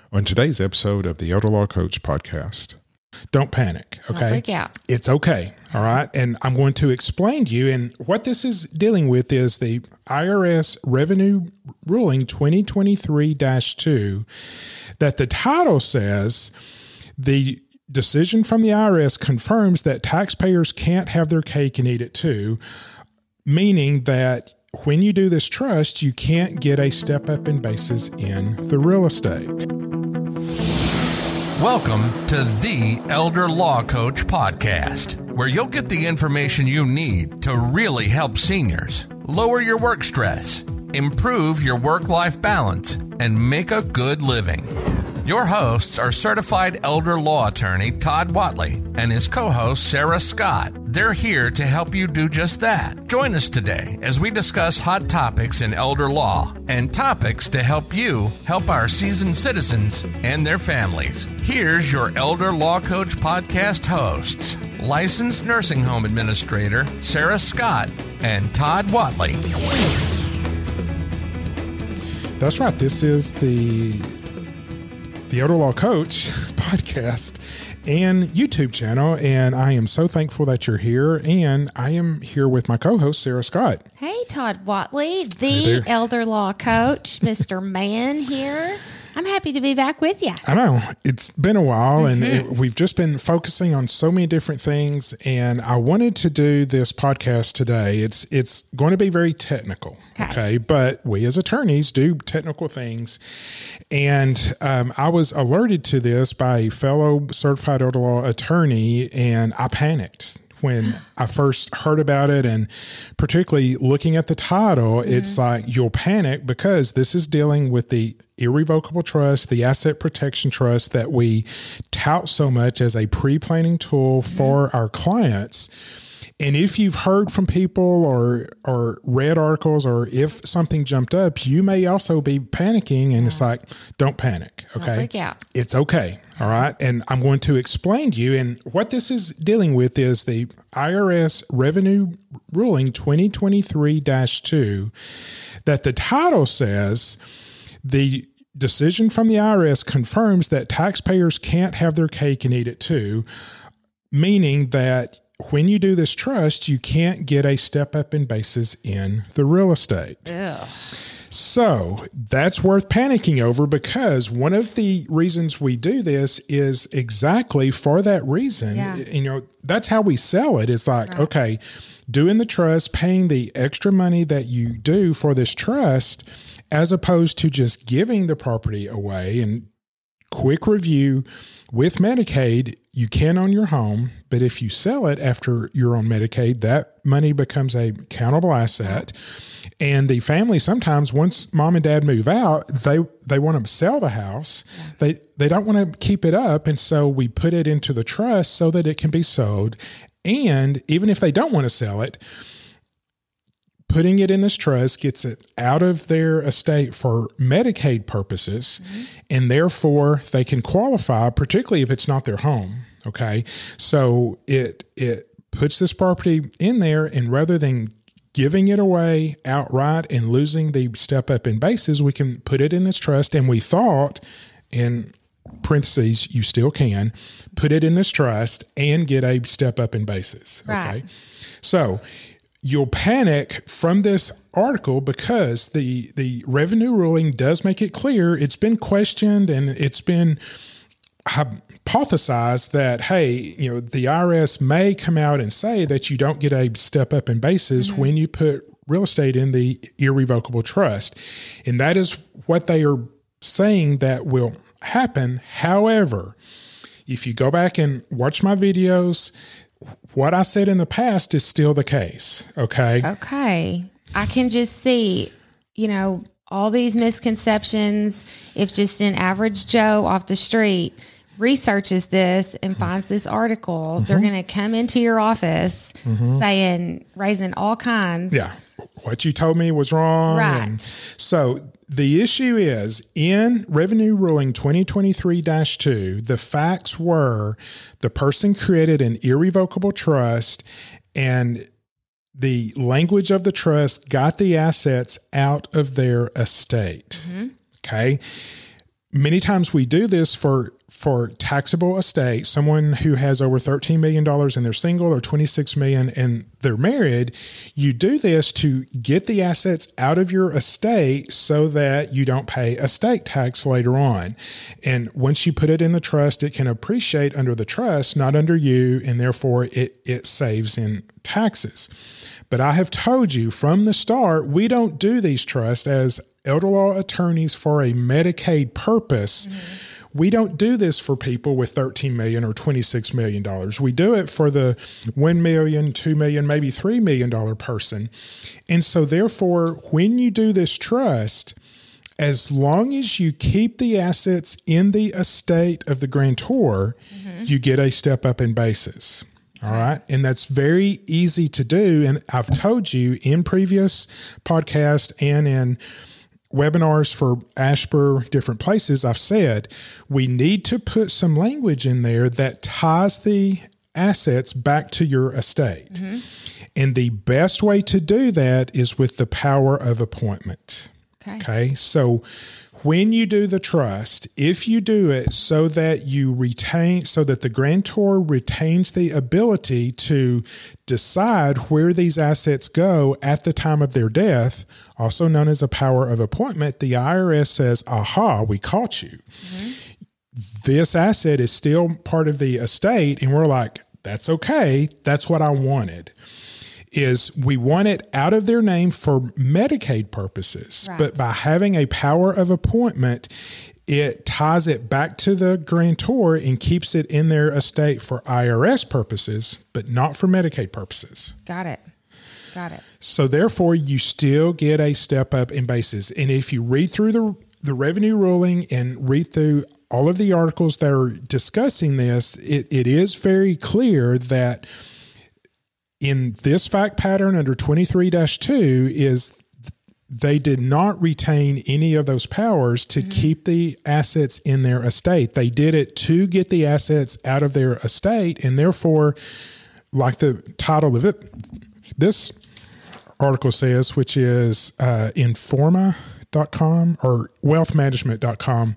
On today's episode of the Elder Law Coach podcast, don't panic, okay? Don't freak out. It's okay, all right? And I'm going to explain to you, and what this is dealing with is the IRS Revenue Ruling 2023-2, that the title says, the decision from the IRS confirms that taxpayers can't have their cake and eat it too, meaning that when you do this trust, you can't get a step up in basis in the real estate. Welcome to the Elder Law Coach podcast, where you'll get the information you need to really help seniors, lower your work stress, improve your work-life balance, and make a good living. Your hosts are certified elder law attorney Todd Whatley and his co-host Sarah Scott. They're here to help you do just that. Join us today as we discuss hot topics in elder law and topics to help you help our seasoned citizens and their families. Here's your Elder Law Coach podcast hosts, licensed nursing home administrator Sarah Scott and Todd Whatley. That's right. This is the Elder Law Coach podcast and YouTube channel, and I am so thankful that you're here, and I am here with my co-host, Sarah Scott. Hey, Todd Whatley, the Elder Law Coach, Mr. Man here. I'm happy to be back with you. I know. It's been a while, and we've just been focusing on so many different things, and I wanted to do this podcast today. It's going to be very technical, okay? But we as attorneys do technical things, and I was alerted to this by a fellow certified elder law attorney, and I panicked when I first heard about it, and particularly looking at the title, it's like you'll panic because this is dealing with the irrevocable trust, the asset protection trust that we tout so much as a pre-planning tool for our clients. And if you've heard from people or read articles, or if something jumped up, you may also be panicking, and it's like, don't panic, okay? Don't freak out. It's okay, all right? And I'm going to explain to you, and what this is dealing with is the IRS Revenue Ruling 2023-2, that the title says, the decision from the IRS confirms that taxpayers can't have their cake and eat it too, meaning that when you do this trust, you can't get a step up in basis in the real estate. Ugh. So that's worth panicking over, because one of the reasons we do this is exactly for that reason. Yeah. You know, that's how we sell it. It's like, okay, doing the trust, paying the extra money that you do for this trust, as opposed to just giving the property away. And quick review, with Medicaid, you can own your home, but if you sell it after you're on Medicaid, that money becomes a countable asset. And the family, sometimes once mom and dad move out, they want to sell the house. They don't want to keep it up. And so we put it into the trust so that it can be sold. And even if they don't want to sell it, putting it in this trust gets it out of their estate for Medicaid purposes, and therefore they can qualify, particularly if it's not their home, okay? So it puts this property in there, and rather than giving it away outright and losing the step up in basis, we can put it in this trust, and we thought, in parentheses, you still can, put it in this trust and get a step up in basis, okay? Right. So you'll panic from this article because the revenue ruling does make it clear. It's been questioned, and it's been hypothesized that, hey, you know, the IRS may come out and say that you don't get a step up in basis when you put real estate in the irrevocable trust. And that is what they are saying that will happen. However, if you go back and watch my videos, what I said in the past is still the case, okay? Okay. I can just see, you know, all these misconceptions. If just an average Joe off the street researches this and finds this article, they're going to come into your office raising all kinds. Yeah. What you told me was wrong. Right. And so the issue is, in Revenue Ruling 2023-2, the facts were the person created an irrevocable trust, and the language of the trust got the assets out of their estate. Okay. many times we do this for taxable estate, someone who has over $13 million and they're single, or $26 million and they're married. You do this to get the assets out of your estate so that you don't pay estate tax later on. And once you put it in the trust, it can appreciate under the trust, not under you, and therefore it saves in taxes. But I have told you from the start, we don't do these trusts as elder law attorneys for a Medicaid purpose. We don't do this for people with $13 million or $26 million. We do it for the $1 million, $2 million, maybe $3 million person. And so therefore, when you do this trust, as long as you keep the assets in the estate of the grantor, you get a step up in basis. All right. And that's very easy to do. And I've told you in previous podcasts and in webinars for Ashper, different places, I've said we need to put some language in there that ties the assets back to your estate. And the best way to do that is with the power of appointment. Okay. So when you do the trust, if you do it so that you retain, so that the grantor retains the ability to decide where these assets go at the time of their death, also known as a power of appointment, the IRS says, aha, we caught you. This asset is still part of the estate. And we're like, that's okay. That's what I wanted. Is we want it out of their name for Medicaid purposes. Right. But by having a power of appointment, it ties it back to the grantor and keeps it in their estate for IRS purposes, but not for Medicaid purposes. Got it. So therefore, you still get a step up in basis. And if you read through the revenue ruling and read through all of the articles that are discussing this, it is very clear that in this fact pattern under 23-2 is they did not retain any of those powers to keep the assets in their estate. They did it to get the assets out of their estate. And therefore, like the title of it, this article says, which is Informa.com or wealthmanagement.com.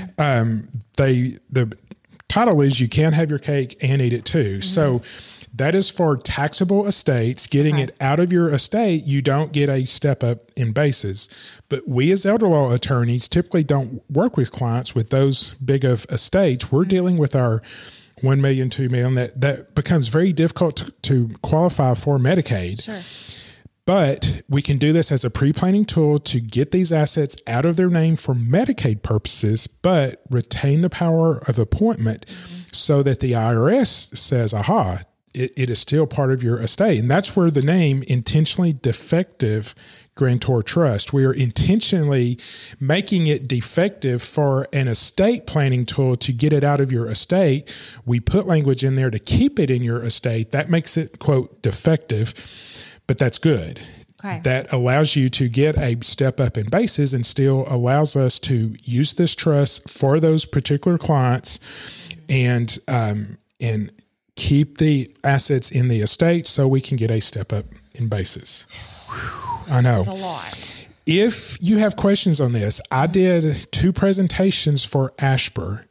The title is You Can't Have Your Cake and Eat It Too. So that is for taxable estates, getting it out of your estate. You don't get a step up in basis. But we as elder law attorneys typically don't work with clients with those big of estates. We're dealing with our $1 million, $2 million. That becomes very difficult to qualify for Medicaid. Sure. But we can do this as a pre-planning tool to get these assets out of their name for Medicaid purposes, but retain the power of appointment so that the IRS says, aha, it is still part of your estate. And that's where the name intentionally defective grantor trust. We are intentionally making it defective for an estate planning tool to get it out of your estate. We put language in there to keep it in your estate. That makes it, quote, defective, but that's good. Okay. That allows you to get a step up in basis and still allows us to use this trust for those particular clients and keep the assets in the estate so we can get a step up in basis. I know. That's a lot. If you have questions on this, I did 2 presentations for Ashper,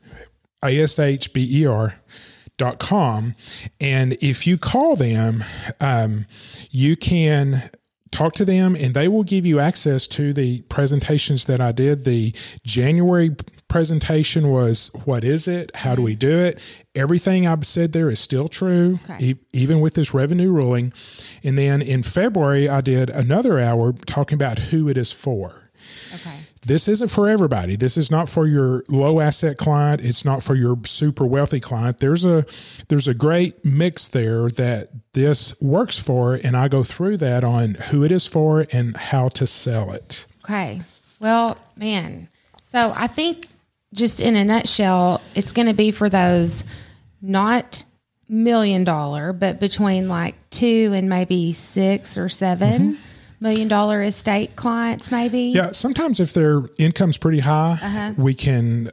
ASHBER.com. And if you call them, you can talk to them and they will give you access to the presentations that I did. The January presentation was, what is it? How do we do it? Everything I've said there is still true, even with this revenue ruling. And then in February, I did another hour talking about who it is for. Okay. This isn't for everybody. This is not for your low asset client. It's not for your super wealthy client. There's a great mix there that this works for, and I go through that on who it is for and how to sell it. Okay. Well, man. So I think just in a nutshell, it's going to be for those not $1 million, but between like 2 and maybe 6 or 7 $1 million estate clients, maybe. Yeah. Sometimes if their income's pretty high, we can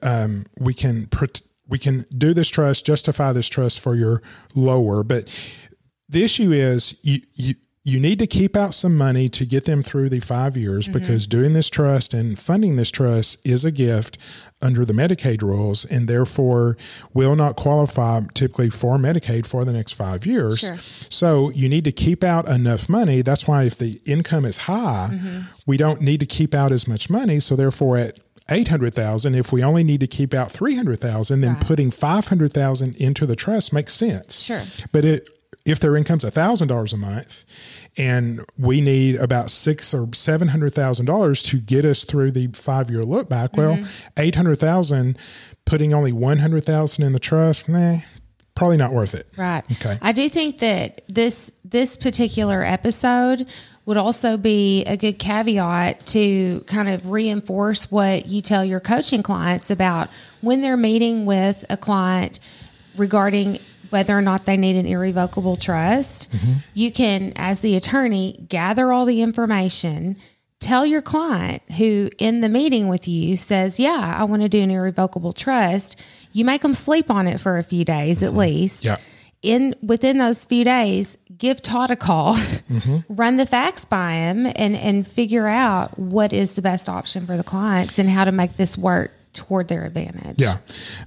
do this trust, justify this trust for your lower. But the issue is you you need to keep out some money to get them through the 5 years because doing this trust and funding this trust is a gift under the Medicaid rules and therefore will not qualify typically for Medicaid for the next 5 years. Sure. So you need to keep out enough money. That's why if the income is high, we don't need to keep out as much money. So therefore at $800,000, if we only need to keep out $300,000, then putting $500,000 into the trust makes sense. Sure. But if their income's $1,000 a month and we need about $600,000 or $700,000 to get us through the 5-year look back, well, $800,000, putting only $100,000 in the trust, probably not worth it. Right. Okay. I do think that this particular episode would also be a good caveat to kind of reinforce what you tell your coaching clients about when they're meeting with a client regarding whether or not they need an irrevocable trust. You can, as the attorney, gather all the information, tell your client who in the meeting with you says, yeah, I want to do an irrevocable trust. You make them sleep on it for a few days at least. Yeah. Within those few days, give Todd a call, run the facts by him and figure out what is the best option for the clients and how to make this work toward their advantage. Yeah.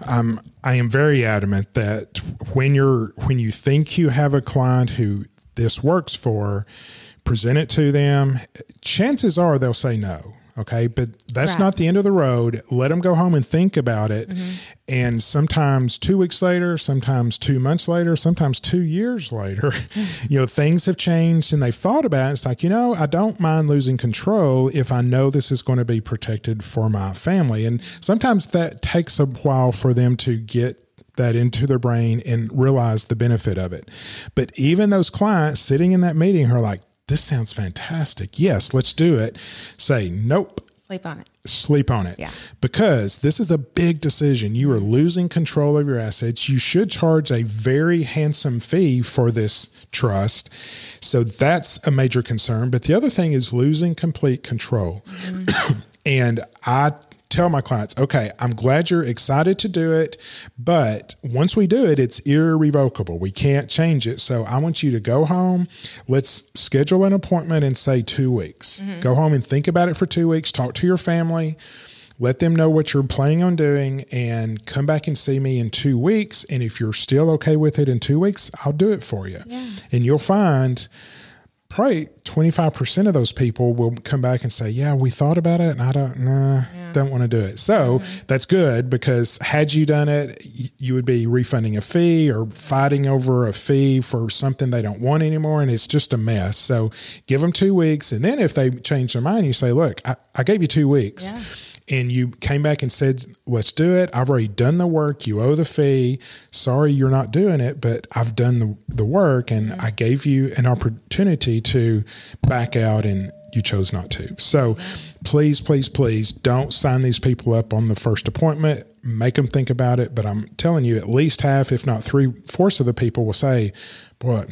I am very adamant that when you think you have a client who this works for, present it to them. Chances are they'll say no. Okay. But that's not the end of the road. Let them go home and think about it. And sometimes 2 weeks later, sometimes 2 months later, sometimes 2 years later, things have changed and they've thought about it. It's like, I don't mind losing control if I know this is going to be protected for my family. And sometimes that takes a while for them to get that into their brain and realize the benefit of it. But even those clients sitting in that meeting are like, this sounds fantastic. Yes, let's do it. Say, nope. Sleep on it. Yeah. Because this is a big decision. You are losing control of your assets. You should charge a very handsome fee for this trust. So that's a major concern. But the other thing is losing complete control. And I tell my clients, okay, I'm glad you're excited to do it, but once we do it, it's irrevocable. We can't change it. So I want you to go home. Let's schedule an appointment and say 2 weeks. Go home and think about it for 2 weeks. Talk to your family. Let them know what you're planning on doing and come back and see me in 2 weeks. And if you're still okay with it in 2 weeks, I'll do it for you. Yeah. And you'll find probably 25% of those people will come back and say, yeah, we thought about it and I don't want to do it. So that's good because had you done it, you would be refunding a fee or fighting over a fee for something they don't want anymore. And it's just a mess. So give them 2 weeks. And then if they change their mind, you say, look, I gave you 2 weeks. Yeah. And you came back and said, let's do it. I've already done the work. You owe the fee. Sorry, you're not doing it, but I've done the work and I gave you an opportunity to back out and you chose not to. So please, please, please don't sign these people up on the first appointment. Make them think about it. But I'm telling you, at least half, if not 3/4 of the people will say, boy,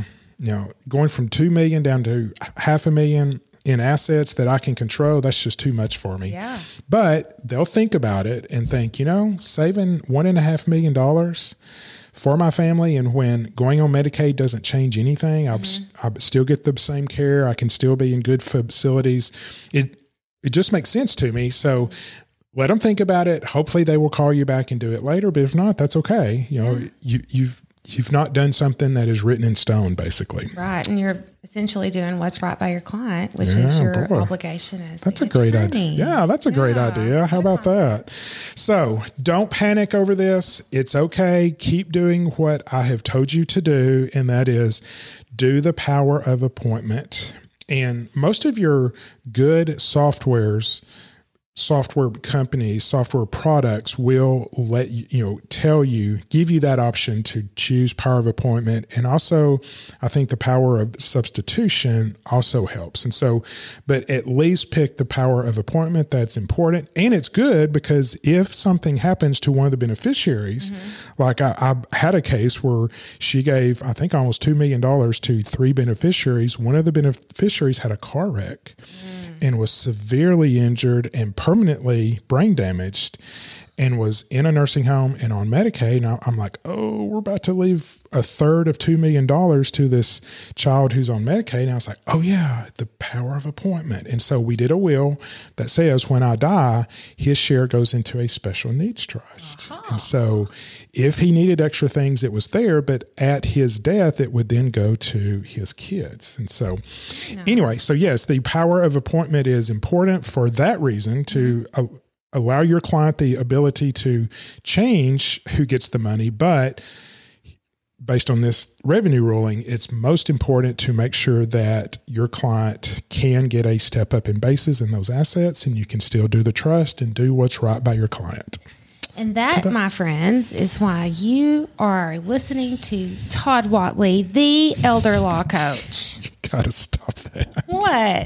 going from 2 million down to $500,000 in assets that I can control, that's just too much for me. Yeah. But they'll think about it and think, saving $1.5 million for my family, and when going on Medicaid doesn't change anything, I still get the same care. I can still be in good facilities. It just makes sense to me. So let them think about it. Hopefully they will call you back and do it later. But if not, that's okay. You've not done something that is written in stone, basically. Right. And you're essentially doing what's right by your client, which is your obligation as That's a great idea. Yeah, that's a great idea. How about that? So don't panic over this. It's okay. Keep doing what I have told you to do, and that is do the power of appointment. And most of your good software companies, software products will let give you that option to choose power of appointment. And also, I think the power of substitution also helps. And so, but at least pick the power of appointment. That's important. And it's good because if something happens to one of the beneficiaries, like I had a case where she gave, I think, almost $2 million to 3 beneficiaries. One of the beneficiaries had a car wreck and was severely injured and permanently brain damaged. and was in a nursing home and on Medicaid. Now I'm like, oh, we're about to leave a third of $2 million to this child who's on Medicaid. And I was like, oh yeah, the power of appointment. And so we did a will that says when I die, his share goes into a special needs trust. And so if he needed extra things, it was there, but at his death, it would then go to his kids. And so anyway, so yes, the power of appointment is important for that reason, to allow your client the ability to change who gets the money. But based on this revenue ruling, it's most important to make sure that your client can get a step up in basis in those assets, and you can still do the trust and do what's right by your client. And that, my friends, is why you are listening to Todd Whatley, the elder law coach. You gotta stop that. What?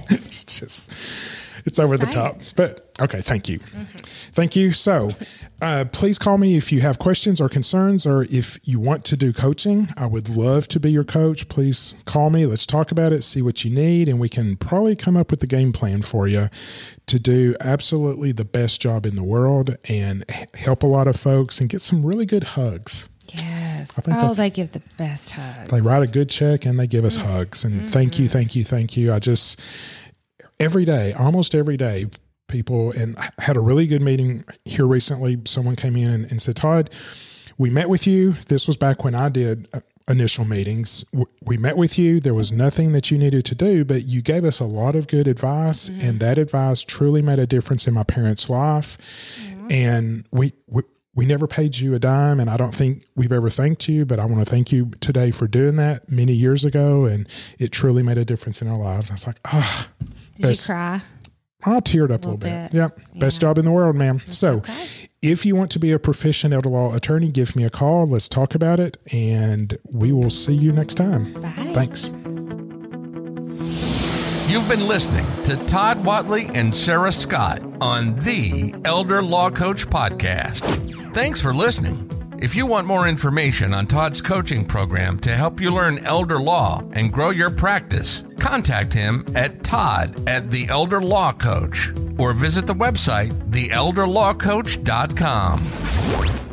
It's over the top. But okay, thank you. Thank you. So please call me if you have questions or concerns, or if you want to do coaching. I would love to be your coach. Please call me. Let's talk about it, see what you need, and we can probably come up with the game plan for you to do absolutely the best job in the world and help a lot of folks and get some really good hugs. Yes. They give the best hugs. They write a good check and they give us hugs. And thank you, thank you, thank you. I just... every day, almost every day, people, and I had a really good meeting here recently. Someone came in and said, Todd, we met with you. This was back when I did initial meetings. We met with you. There was nothing that you needed to do, but you gave us a lot of good advice, and that advice truly made a difference in my parents' life. And we never paid you a dime, and I don't think we've ever thanked you, but I want to thank you today for doing that many years ago, and it truly made a difference in our lives. I was like, Did you cry? I teared up a little bit. Yeah. Best job in the world, ma'am. So if you want to be a proficient elder law attorney, give me a call. Let's talk about it, and we will see you next time. Bye. Thanks. You've been listening to Todd Whatley and Sarah Scott on the Elder Law Coach Podcast. Thanks for listening. If you want more information on Todd's coaching program to help you learn elder law and grow your practice, contact him at todd@theelderlawcoach or visit the website theelderlawcoach.com.